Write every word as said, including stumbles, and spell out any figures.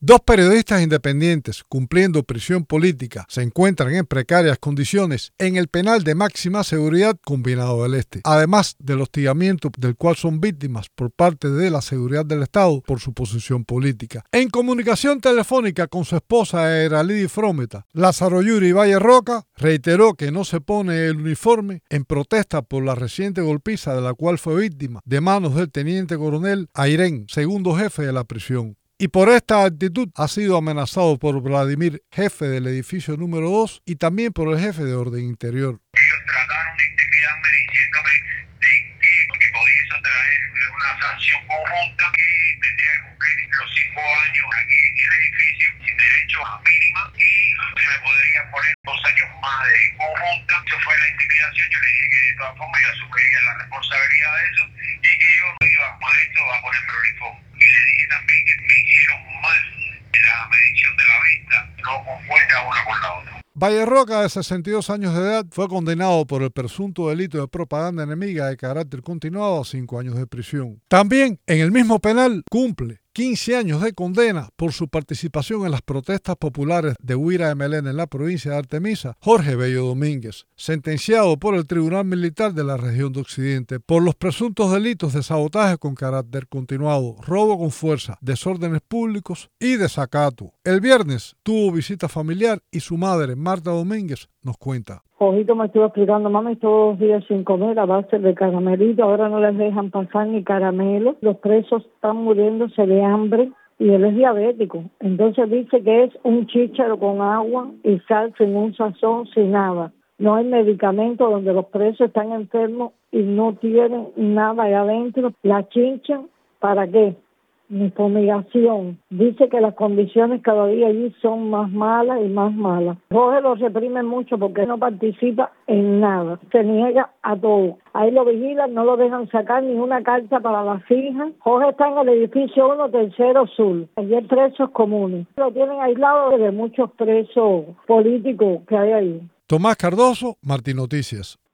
Dos periodistas independientes cumpliendo prisión política se encuentran en precarias condiciones en el penal de máxima seguridad Combinado del Este, además del hostigamiento del cual son víctimas por parte de la seguridad del Estado por su posición política. En comunicación telefónica con su esposa Eralidi Frometa, Lázaro Yuri Valle Roca reiteró que no se pone el uniforme en protesta por la reciente golpiza de la cual fue víctima de manos del teniente coronel Airén, segundo jefe de la prisión. Y por esta actitud ha sido amenazado por Vladimir, jefe del edificio número dos, y también por el jefe de orden interior. Ellos trataron de intimidarme diciéndome de que, que podía traer una sanción conjunta que tendría que cumplir los cinco años aquí en el edificio sin derecho a mínima y se me podría poner dos años más de conjunta. Eso fue la intimidación. Yo le dije que de todas formas yo asumiría la responsabilidad de eso y que yo no iba a esto a ponerme el uniforme. Y le dije también que me hicieron mal en la medición de la vista, no concuerda una con la otra. Valle Roca, de sesenta y dos años de edad, fue condenado por el presunto delito de propaganda enemiga de carácter continuado a cinco años de prisión. También, en el mismo penal, cumple quince años de condena por su participación en las protestas populares de Huira de Melena en la provincia de Artemisa, Jorge Bello Domínguez, sentenciado por el Tribunal Militar de la región de Occidente por los presuntos delitos de sabotaje con carácter continuado, robo con fuerza, desórdenes públicos y desacato. El viernes tuvo visita familiar y su madre, Marta Domínguez, nos cuenta. Jojito me estuvo explicando, mami, todos los días sin comer a base de caramelito, ahora no les dejan pasar ni caramelo, los presos están muriéndose de hambre y él es diabético, entonces dice que es un chícharo con agua y sal sin un sazón, sin nada. No hay medicamento donde los presos están enfermos y no tienen nada ahí adentro, la chinchan, ¿para qué? Ni fumigación. Dice que las condiciones cada día allí son más malas y más malas. Jorge lo reprime mucho porque no participa en nada. Se niega a todo. Ahí lo vigilan, no lo dejan sacar ni una carta para las hijas. Jorge está en el edificio uno, tercero sur. Allí hay presos comunes. Lo tienen aislado de muchos presos políticos que hay ahí. Tomás Cardoso, Martín Noticias.